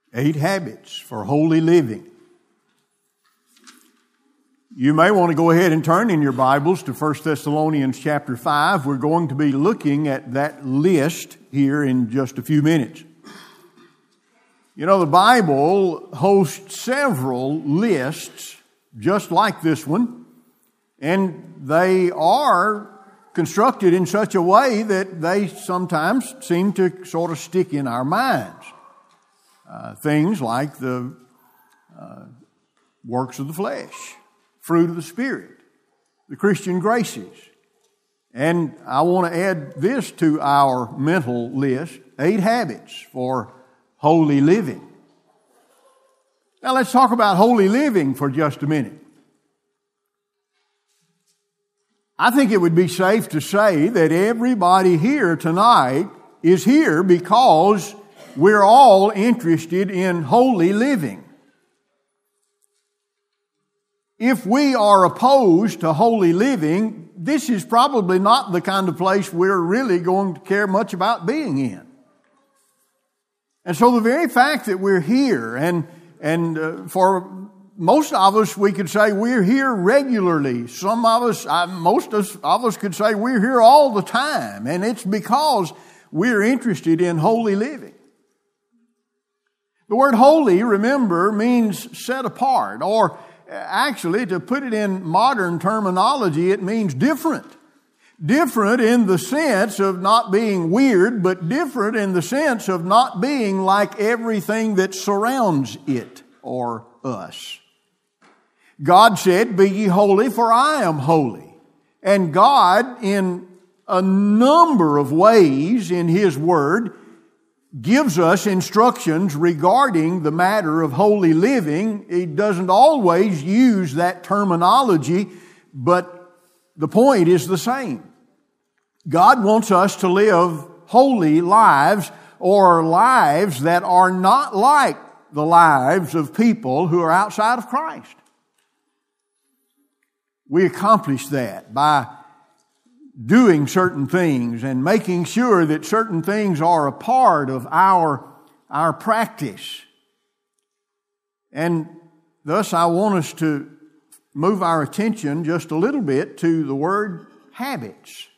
8 habits for holy living. You may want to go ahead and turn in your Bibles to 1 Thessalonians chapter 5. We're going to be looking at that list here in just a few minutes. You know, the Bible hosts several lists just like this one, and they are constructed in such a way that they sometimes seem to sort of stick in our minds. Things like the works of the flesh, fruit of the Spirit, the Christian graces. And I want to add this to our mental list, 8 habits for holy living. Now let's talk about holy living for just a minute. I think it would be safe to say that everybody here tonight is here because we're all interested in holy living. If we are opposed to holy living, this is probably not the kind of place we're really going to care much about being in. And so the very fact that we're here, and for most of us, we could say we're here regularly. Some of us, most of us could say we're here all the time. And it's because we're interested in holy living. The word holy, remember, means set apart, or actually, to put it in modern terminology, it means different. Different in the sense of not being weird, but different in the sense of not being like everything that surrounds it or us. God said, "Be ye holy, for I am holy." And God, in a number of ways in His Word, gives us instructions regarding the matter of holy living. He doesn't always use that terminology, but the point is the same. God wants us to live holy lives, or lives that are not like the lives of people who are outside of Christ. We accomplish that by doing certain things and making sure that certain things are a part of our practice. And thus I want us to move our attention just a little bit to the word habits.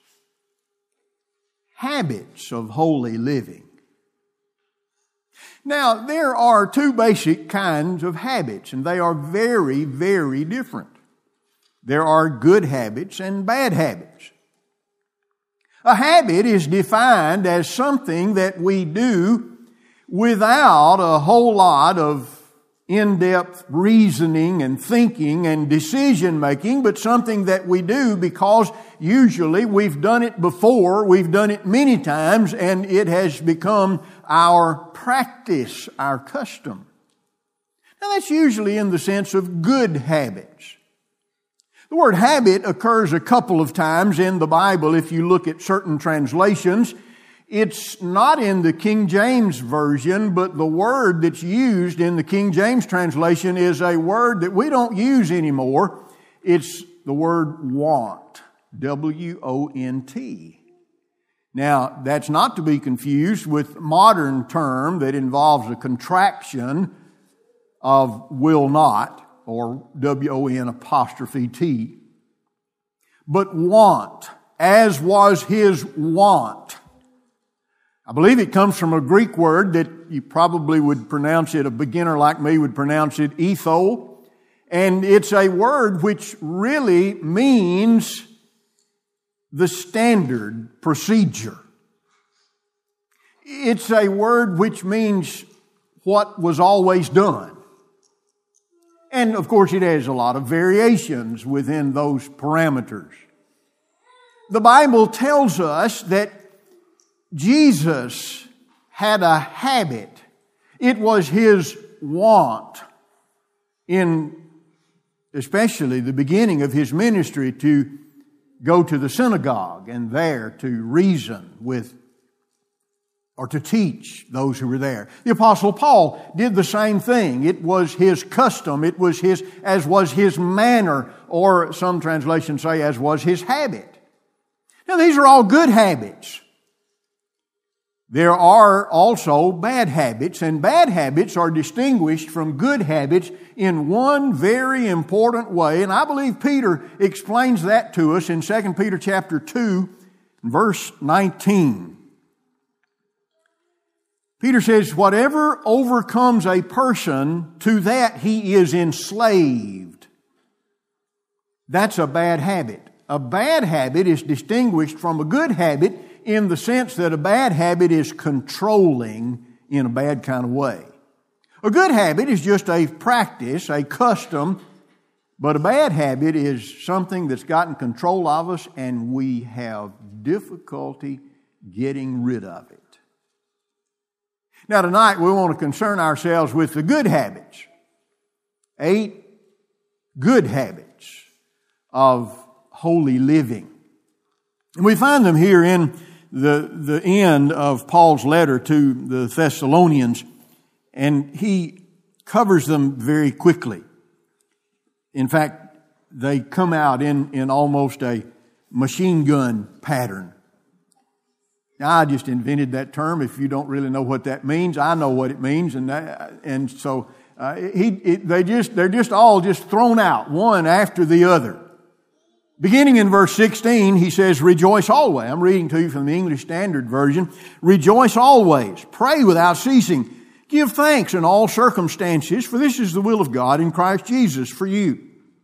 Habits of holy living. Now, there are 2 basic kinds of habits, and they are very, very different. There are good habits and bad habits. A habit is defined as something that we do without a whole lot of in-depth reasoning and thinking and decision-making, but something that we do because usually we've done it before, we've done it many times, and it has become our practice, our custom. Now that's usually in the sense of good habits. The word habit occurs a couple of times in the Bible if you look at certain translations. It's not in the King James Version, but the word that's used in the King James translation is a word that we don't use anymore. It's the word want. W-O-N-T. Now, that's not to be confused with a modern term that involves a contraction of will not, or W-O-N''T. But want, as was his want. I believe it comes from a Greek word that you probably would pronounce it, a beginner like me would pronounce it, etho. And it's a word which really means the standard procedure. It's a word which means what was always done. And of course it has a lot of variations within those parameters. The Bible tells us that Jesus had a habit. It was His want in especially the beginning of His ministry to go to the synagogue and there to reason with or to teach those who were there. The Apostle Paul did the same thing. It was his custom. It was as was his manner, or some translations say as was his habit. Now these are all good habits. There are also bad habits, and bad habits are distinguished from good habits in one very important way, and I believe Peter explains that to us in 2 Peter chapter 2, verse 19. Peter says, whatever overcomes a person, to that he is enslaved. That's a bad habit. A bad habit is distinguished from a good habit in the sense that a bad habit is controlling in a bad kind of way. A good habit is just a practice, a custom, but a bad habit is something that's gotten control of us and we have difficulty getting rid of it. Now tonight we want to concern ourselves with the good habits. 8 good habits of holy living. And we find them here in the end of Paul's letter to the Thessalonians, and he covers them very quickly. In fact, they come out in almost a machine gun pattern. Now, I just invented that term. If you don't really know what that means, I know what it means, and so they're just all thrown out, one after the other. Beginning in verse 16, he says, rejoice always. I'm reading to you from the English Standard Version. Rejoice always. Pray without ceasing. Give thanks in all circumstances, for this is the will of God in Christ Jesus for you.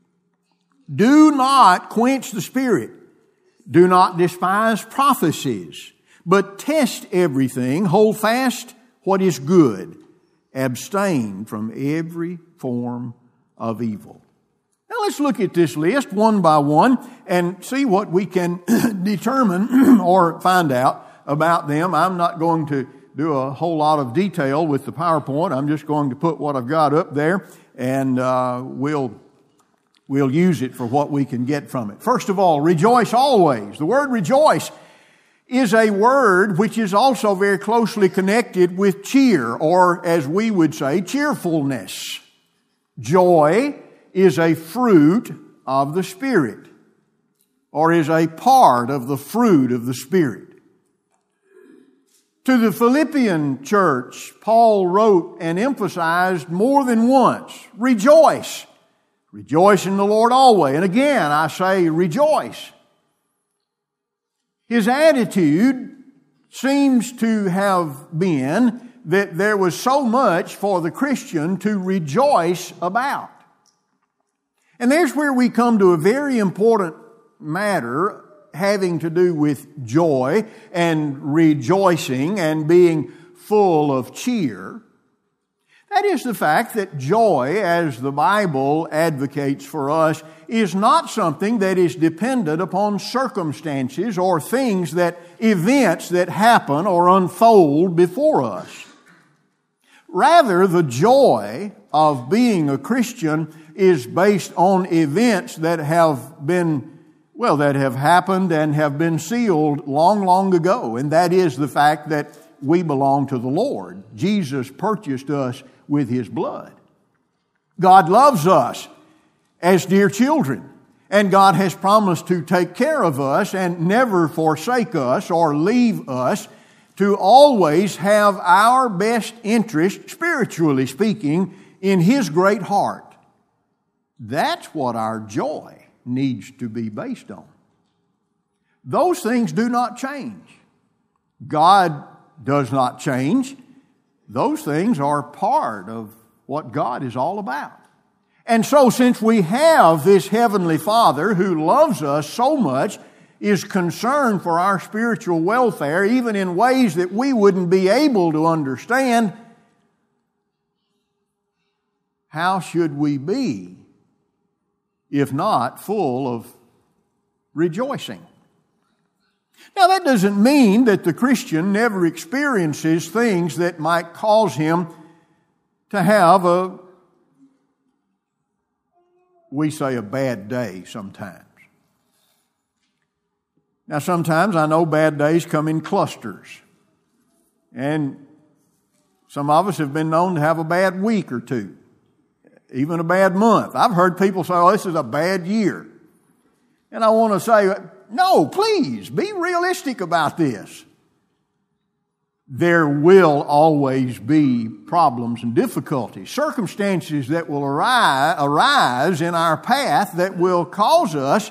Do not quench the Spirit. Do not despise prophecies, but test everything. Hold fast what is good. Abstain from every form of evil. Now let's look at this list one by one and see what we can determine or find out about them. I'm not going to do a whole lot of detail with the PowerPoint. I'm just going to put what I've got up there, and we'll use it for what we can get from it. First of all, rejoice always. The word rejoice is a word which is also very closely connected with cheer, or as we would say, cheerfulness. Joy is a fruit of the Spirit, or is a part of the fruit of the Spirit. To the Philippian church, Paul wrote and emphasized more than once, rejoice. Rejoice in the Lord always. And again, I say rejoice. His attitude seems to have been that there was so much for the Christian to rejoice about. And there's where we come to a very important matter having to do with joy and rejoicing and being full of cheer. That is the fact that joy, as the Bible advocates for us, is not something that is dependent upon circumstances or events that happen or unfold before us. Rather, the joy of being a Christian is based on events that have happened and have been sealed long, long ago. And that is the fact that we belong to the Lord. Jesus purchased us with His blood. God loves us as dear children. And God has promised to take care of us and never forsake us or leave us, to always have our best interest, spiritually speaking, in His great heart. That's what our joy needs to be based on. Those things do not change. God does not change. Those things are part of what God is all about. And so since we have this Heavenly Father who loves us so much, is concerned for our spiritual welfare, even in ways that we wouldn't be able to understand, how should we be if not full of rejoicing? Now, that doesn't mean that the Christian never experiences things that might cause him to have a bad day sometimes. Now, sometimes I know bad days come in clusters. And some of us have been known to have a bad week or two, even a bad month. I've heard people say, oh, this is a bad year. And I want to say, no, please, be realistic about this. there will always be problems and difficulties, circumstances that will arise in our path that will cause us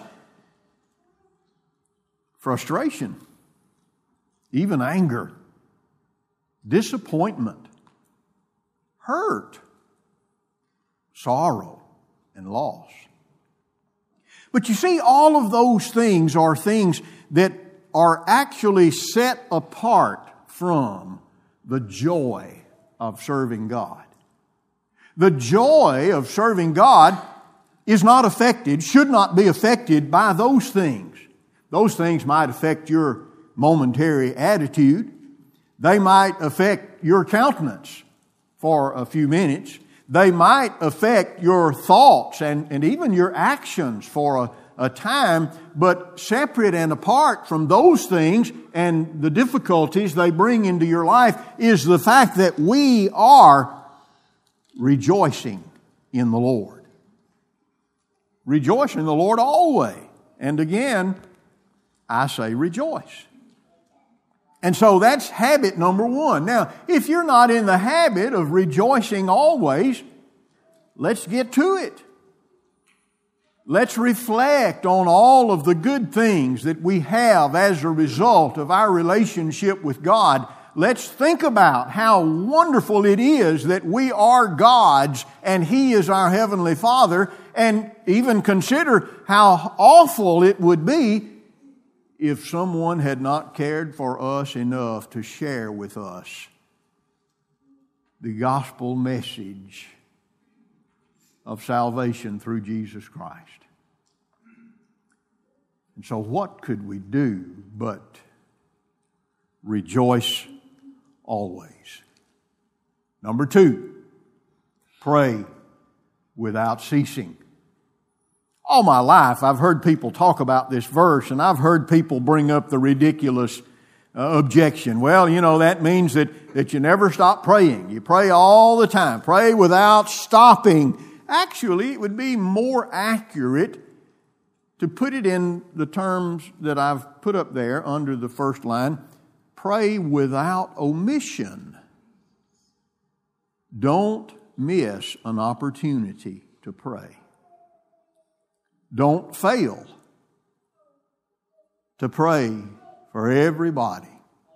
frustration, even anger, disappointment, hurt, sorrow, and loss. But you see, all of those things are things that are actually set apart from the joy of serving God. The joy of serving God is not affected, should not be affected by those things. Those things might affect your momentary attitude. They might affect your countenance for a few minutes. They might affect your thoughts and even your actions for a time, but separate and apart from those things and the difficulties they bring into your life is the fact that we are rejoicing in the Lord. Rejoice in the Lord always. And again, I say rejoice. And so that's habit number one. Now, if you're not in the habit of rejoicing always, let's get to it. Let's reflect on all of the good things that we have as a result of our relationship with God. Let's think about how wonderful it is that we are God's and He is our Heavenly Father, and even consider how awful it would be if someone had not cared for us enough to share with us the gospel message of salvation through Jesus Christ. And so what could we do but rejoice always? Number 2, pray without ceasing. All my life I've heard people talk about this verse, and I've heard people bring up the ridiculous objection. Well, you know, that means that you never stop praying. You pray all the time. Pray without stopping. Actually, it would be more accurate to put it in the terms that I've put up there under the first line. Pray without omission. Don't miss an opportunity to pray. Don't fail to pray for everybody.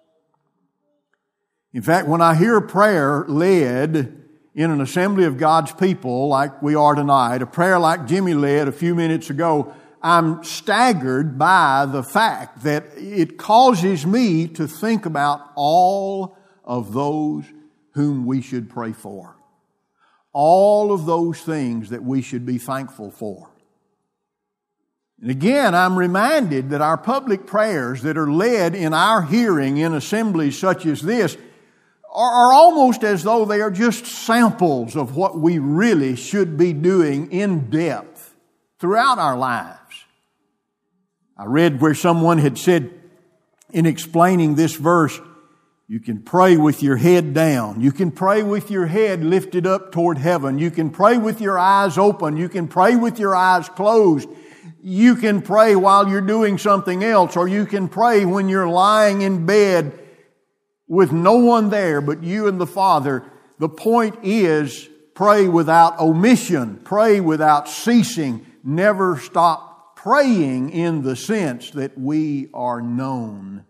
In fact, when I hear prayer led in an assembly of God's people like we are tonight, a prayer like Jimmy led a few minutes ago, I'm staggered by the fact that it causes me to think about all of those whom we should pray for. All of those things that we should be thankful for. And again, I'm reminded that our public prayers that are led in our hearing in assemblies such as this are almost as though they are just samples of what we really should be doing in depth throughout our lives. I read where someone had said in explaining this verse, you can pray with your head down. You can pray with your head lifted up toward heaven. You can pray with your eyes open. You can pray with your eyes closed. You can pray while you're doing something else, or you can pray when you're lying in bed with no one there but you and the Father. The point is, pray without omission. Pray without ceasing. Never stop praying in the sense that we are known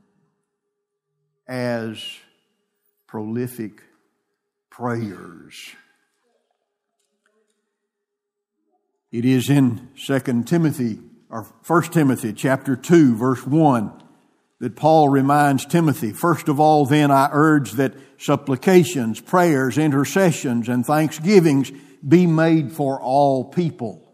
as prolific prayers. It is in 2 Timothy, or 1 Timothy chapter 2, verse 1, that Paul reminds Timothy, first of all, then I urge that supplications, prayers, intercessions, and thanksgivings be made for all people.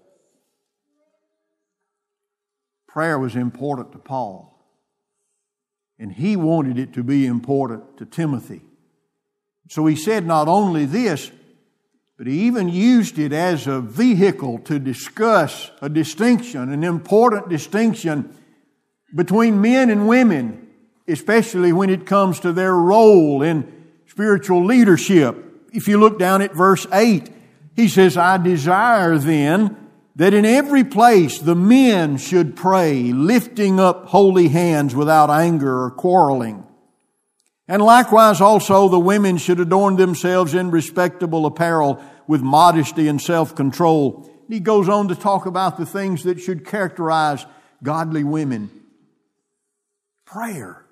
Prayer was important to Paul. And he wanted it to be important to Timothy. So he said not only this, but he even used it as a vehicle to discuss a distinction, an important distinction between men and women, especially when it comes to their role in spiritual leadership. If you look down at verse 8, he says, I desire then that in every place the men should pray, lifting up holy hands without anger or quarreling. And likewise also the women should adorn themselves in respectable apparel with modesty and self-control. He goes on to talk about the things that should characterize godly women. Prayer.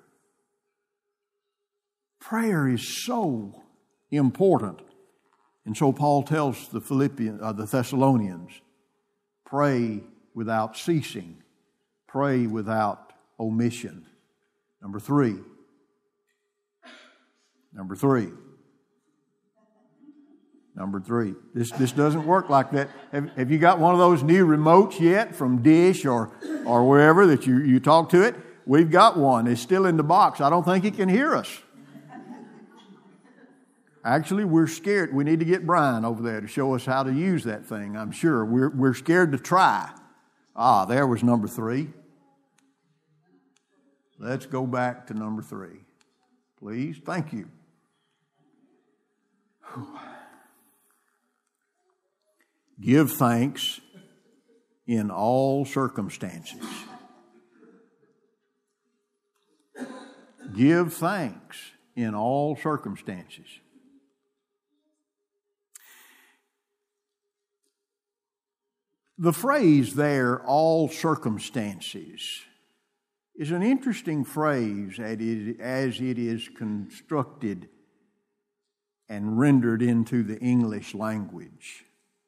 Prayer is so important. And so Paul tells the Thessalonians, pray without ceasing. Pray without omission. Number three. This doesn't work like that. Have you got one of those new remotes yet from Dish or wherever that you talk to it? We've got one. It's still in the box. I don't think it can hear us. Actually, we're scared. We need to get Brian over there to show us how to use that thing, I'm sure. We're scared to try. There was number 3. Let's go back to number 3. Please. Thank you. Give thanks in all circumstances. Give thanks in all circumstances. The phrase there, all circumstances, is an interesting phrase as it is constructed and rendered into the English language.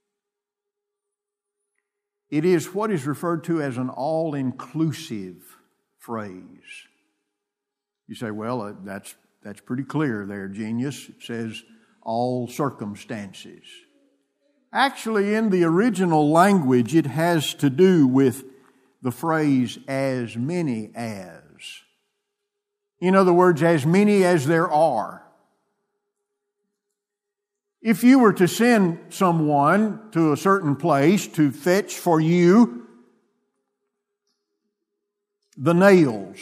It is what is referred to as an all-inclusive phrase. You say, well, that's pretty clear there, genius. It says all circumstances. Actually, in the original language, it has to do with the phrase as many as. In other words, as many as there are. If you were to send someone to a certain place to fetch for you the nails,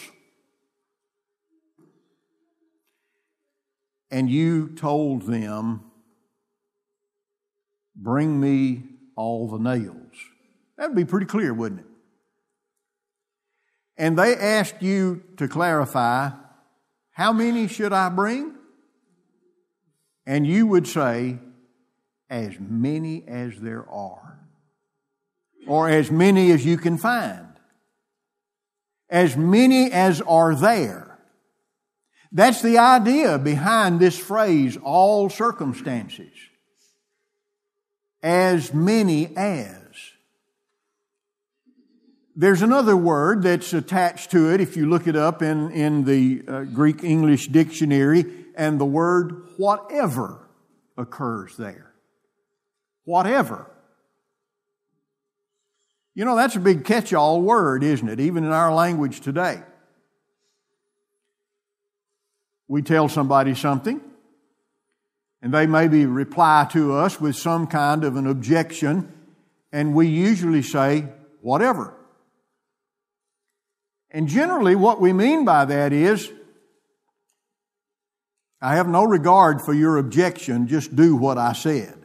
and you told them, bring me all the nails. That would be pretty clear, wouldn't it? And they asked you to clarify, how many should I bring? And you would say, as many as there are. Or as many as you can find. As many as are there. That's the idea behind this phrase, all circumstances. As many as. There's another word that's attached to it if you look it up in the Greek English dictionary, and the word whatever occurs there. Whatever. You know, that's a big catch-all word, isn't it? Even in our language today. We tell somebody something, and they maybe reply to us with some kind of an objection, and we usually say, whatever. And generally what we mean by that is, I have no regard for your objection, just do what I said.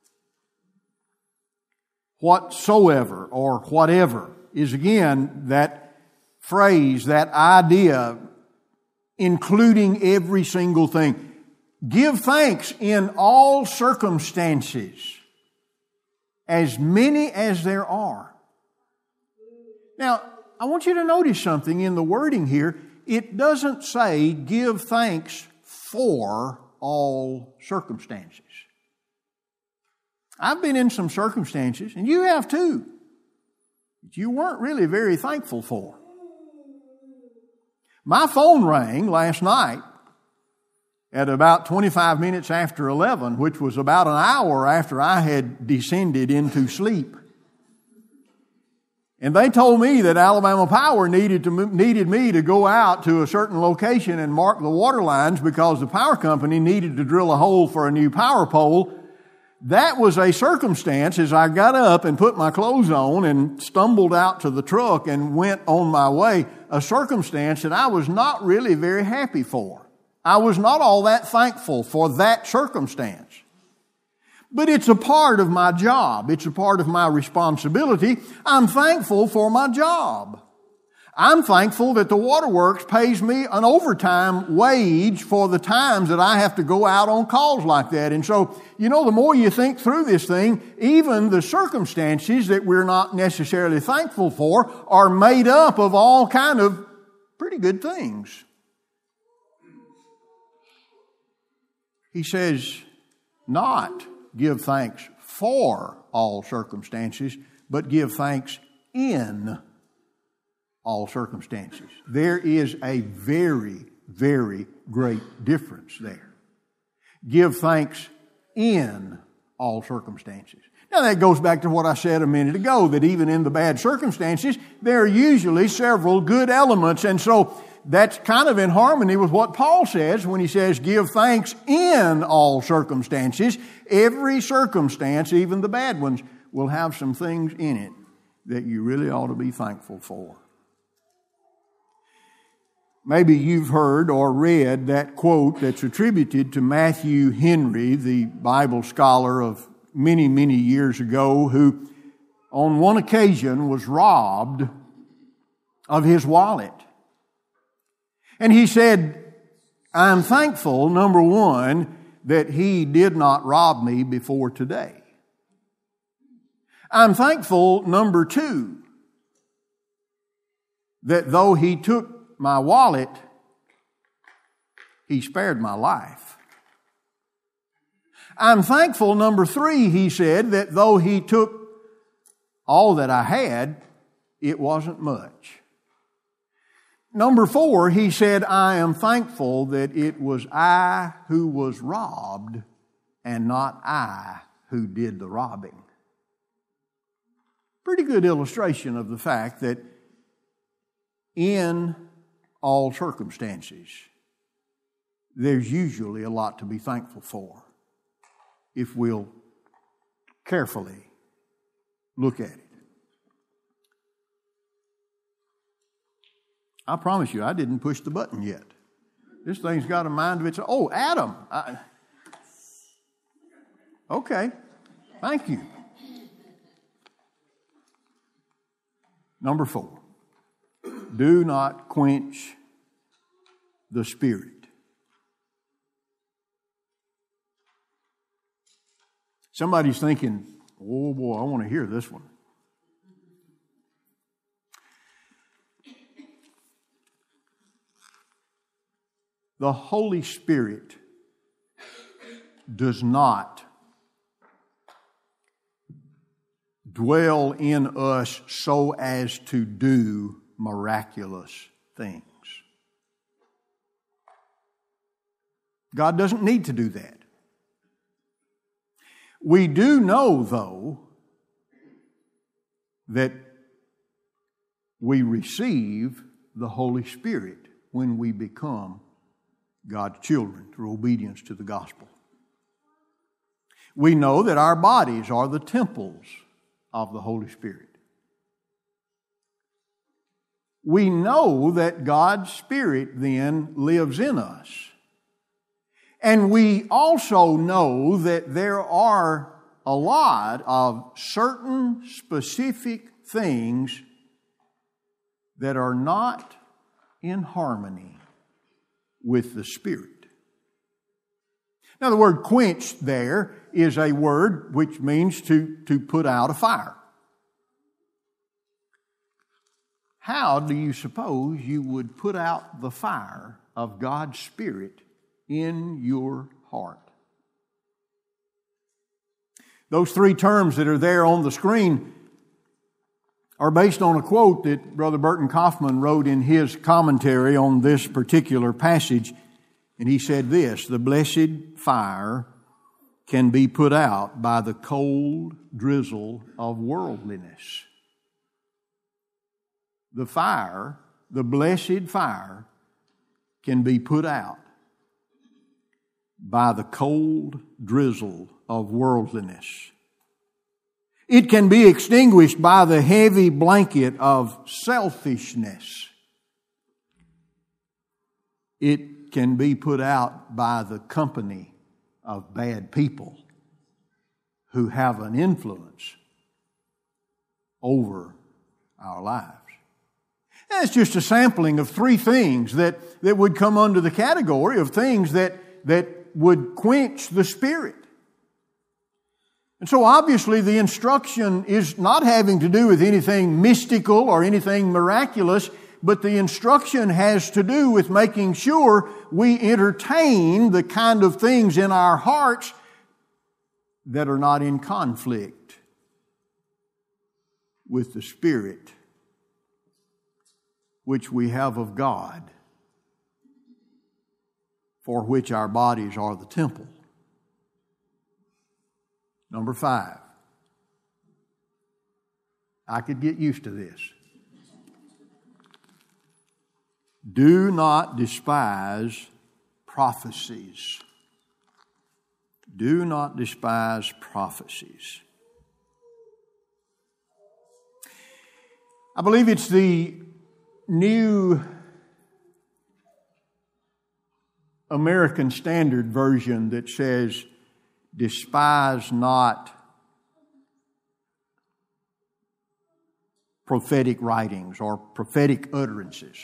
Whatsoever or whatever is again that phrase, that idea, including every single thing. Give thanks in all circumstances, as many as there are. Now, I want you to notice something in the wording here. It doesn't say give thanks for all circumstances. I've been in some circumstances, and you have too, that you weren't really very thankful for. My phone rang last night at about 25 minutes after 11, which was about an hour after I had descended into sleep. And they told me that Alabama Power needed me to go out to a certain location and mark the water lines because the power company needed to drill a hole for a new power pole. That was a circumstance as I got up and put my clothes on and stumbled out to the truck and went on my way, a circumstance that I was not really very happy for. I was not all that thankful for that circumstance. But it's a part of my job. It's a part of my responsibility. I'm thankful for my job. I'm thankful that the waterworks pays me an overtime wage for the times that I have to go out on calls like that. And so, the more you think through this thing, even the circumstances that we're not necessarily thankful for are made up of all kind of pretty good things. He says, not give thanks for all circumstances, but give thanks in all circumstances. There is a very, very great difference there. Give thanks in all circumstances. Now that goes back to what I said a minute ago, that even in the bad circumstances, there are usually several good elements. And so that's kind of in harmony with what Paul says when he says, give thanks in all circumstances. Every circumstance, even the bad ones, will have some things in it that you really ought to be thankful for. Maybe you've heard or read that quote that's attributed to Matthew Henry, the Bible scholar of many, many years ago, who on one occasion was robbed of his wallet. And he said, I'm thankful, number one, that he did not rob me before today. I'm thankful, number two, that though he took my wallet, he spared my life. I'm thankful, number three, he said, that though he took all that I had, it wasn't much. Number four, he said, I am thankful that it was I who was robbed and not I who did the robbing. Pretty good illustration of the fact that in all circumstances, there's usually a lot to be thankful for if we'll carefully look at it. I promise you, I didn't push the button yet. This thing's got a mind of its own. Oh, Adam. Okay. Thank you. Number 4. Do not quench the Spirit. Somebody's thinking, oh boy, I want to hear this one. The Holy Spirit does not dwell in us so as to do miraculous things. God doesn't need to do that. We do know, though, that we receive the Holy Spirit when we become God's children through obedience to the gospel. We know that our bodies are the temples of the Holy Spirit. We know that God's Spirit then lives in us. And we also know that there are a lot of certain specific things that are not in harmony with the Spirit. Now, the word quench there is a word which means to put out a fire. How do you suppose you would put out the fire of God's Spirit in your heart? Those 3 terms that are there on the screen are based on a quote that Brother Burton Kaufman wrote in his commentary on this particular passage. And he said this: the blessed fire can be put out by the cold drizzle of worldliness. The fire, the blessed fire, can be put out by the cold drizzle of worldliness. It can be extinguished by the heavy blanket of selfishness. It can be put out by the company of bad people who have an influence over our lives. It's just a sampling of 3 things that would come under the category of things that would quench the Spirit. And so obviously the instruction is not having to do with anything mystical or anything miraculous, but the instruction has to do with making sure we entertain the kind of things in our hearts that are not in conflict with the Spirit which we have of God, for which our bodies are the temple. Number 5. I could get used to this. Do not despise prophecies. Do not despise prophecies. I believe it's the New American Standard Version that says, despise not prophetic writings or prophetic utterances.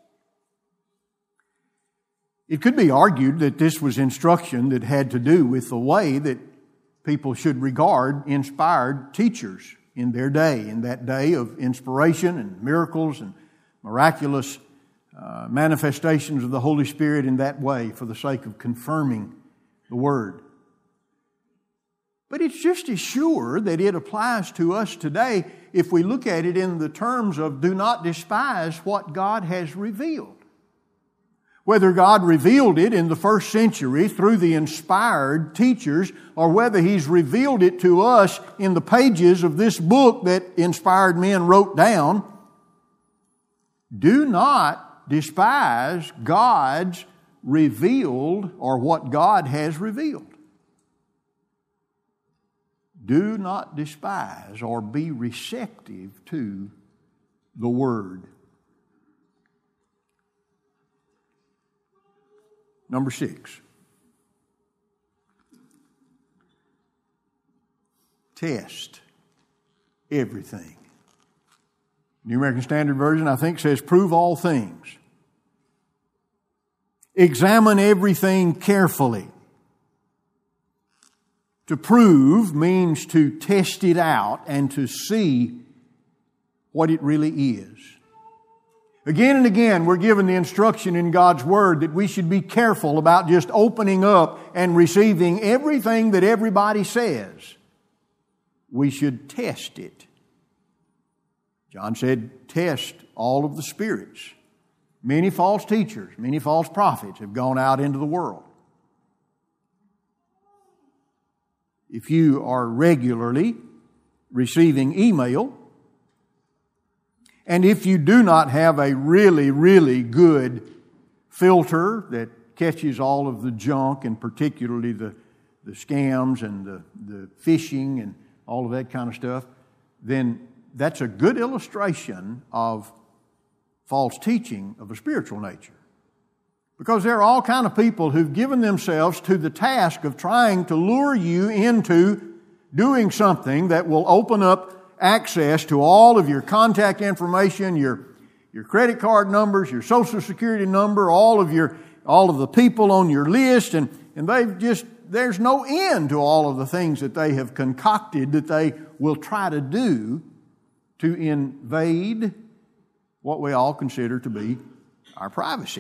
It could be argued that this was instruction that had to do with the way that people should regard inspired teachers in their day, in that day of inspiration and miracles and miraculous manifestations of the Holy Spirit in that way for the sake of confirming the Word. But it's just as sure that it applies to us today if we look at it in the terms of do not despise what God has revealed. Whether God revealed it in the first century through the inspired teachers, or whether He's revealed it to us in the pages of this book that inspired men wrote down, do not despise God's revealed or what God has revealed. Do not despise or be receptive to the Word. Number 6. Test everything. New American Standard Version, I think, says, prove all things. Examine everything carefully. To prove means to test it out and to see what it really is. Again and again, we're given the instruction in God's Word that we should be careful about just opening up and receiving everything that everybody says. We should test it. John said, test all of the spirits. Many false teachers, many false prophets have gone out into the world. If you are regularly receiving email, and if you do not have a really, really good filter that catches all of the junk, and particularly the scams and the phishing and all of that kind of stuff, then that's a good illustration of false teaching of a spiritual nature. Because there are all kinds of people who've given themselves to the task of trying to lure you into doing something that will open up access to all of your contact information, your credit card numbers, your Social Security number, all of the people on your list, and there's no end to all of the things that they have concocted that they will try to do to invade what we all consider to be our privacy.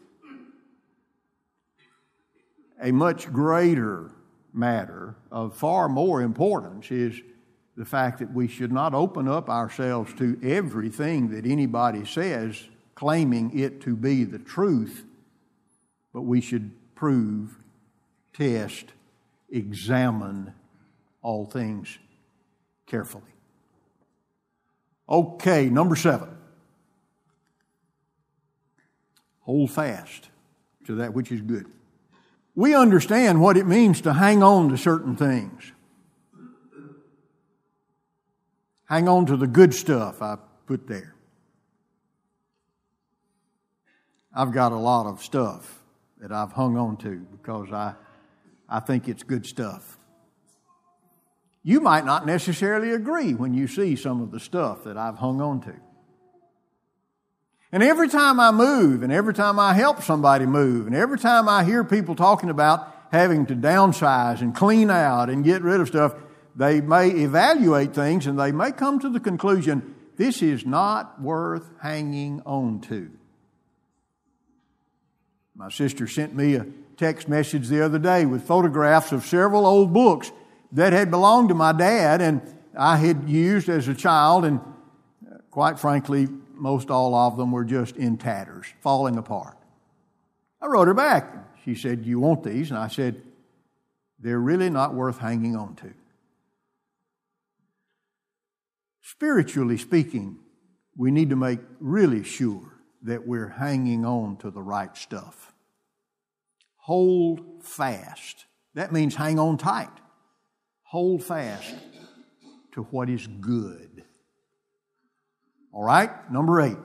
A much greater matter of far more importance is the fact that we should not open up ourselves to everything that anybody says, claiming it to be the truth, but we should prove, test, examine all things carefully. Okay, number 7. Hold fast to that which is good. We understand what it means to hang on to certain things. Hang on to the good stuff I put there. I've got a lot of stuff that I've hung on to because I think it's good stuff. You might not necessarily agree when you see some of the stuff that I've hung on to. And every time I move, and every time I help somebody move, and every time I hear people talking about having to downsize and clean out and get rid of stuff, they may evaluate things and they may come to the conclusion, this is not worth hanging on to. My sister sent me a text message the other day with photographs of several old books that had belonged to my dad and I had used as a child, and quite frankly, most all of them were just in tatters, falling apart. I wrote her back. She said, "You want these?" And I said, "They're really not worth hanging on to." Spiritually speaking, we need to make really sure that we're hanging on to the right stuff. Hold fast. That means hang on tight. Hold fast to what is good. All right, number 8.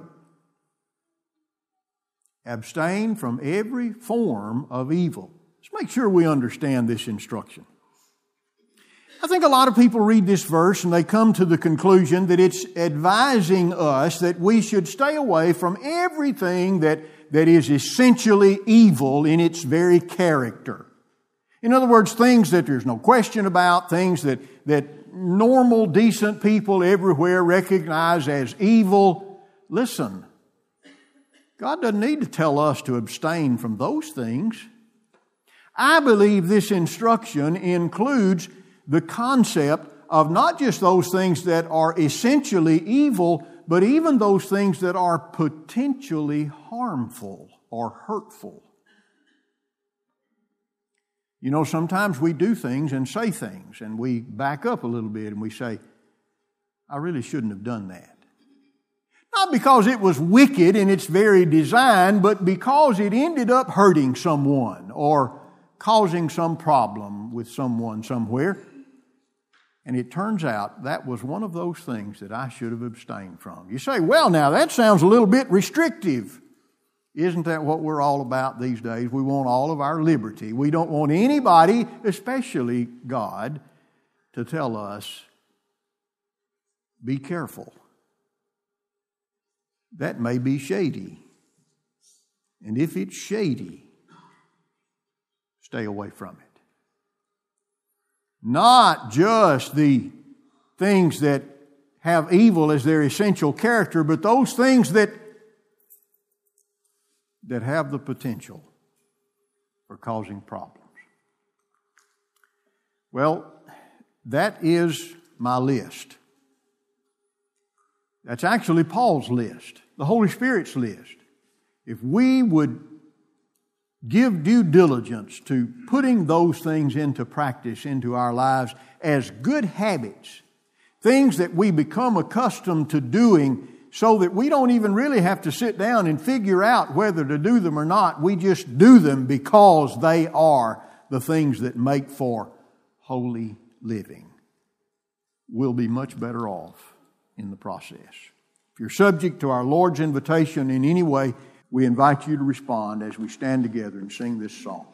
Abstain from every form of evil. Let's make sure we understand this instruction. I think a lot of people read this verse and they come to the conclusion that it's advising us that we should stay away from everything that is essentially evil in its very character. In other words, things that there's no question about, things that normal, decent people everywhere recognize as evil. Listen, God doesn't need to tell us to abstain from those things. I believe this instruction includes the concept of not just those things that are essentially evil, but even those things that are potentially harmful or hurtful. You know, sometimes we do things and say things, and we back up a little bit and we say, I really shouldn't have done that. Not because it was wicked in its very design, but because it ended up hurting someone or causing some problem with someone somewhere. And it turns out that was one of those things that I should have abstained from. You say, well, now that sounds a little bit restrictive. Isn't that what we're all about these days? We want all of our liberty. We don't want anybody, especially God, to tell us, be careful. That may be shady. And if it's shady, stay away from it. Not just the things that have evil as their essential character, but those things that have the potential for causing problems. Well, that is my list. That's actually Paul's list, the Holy Spirit's list. If we would give due diligence to putting those things into practice into our lives as good habits, things that we become accustomed to doing so that we don't even really have to sit down and figure out whether to do them or not. We just do them because they are the things that make for holy living. We'll be much better off in the process. If you're subject to our Lord's invitation in any way, we invite you to respond as we stand together and sing this song.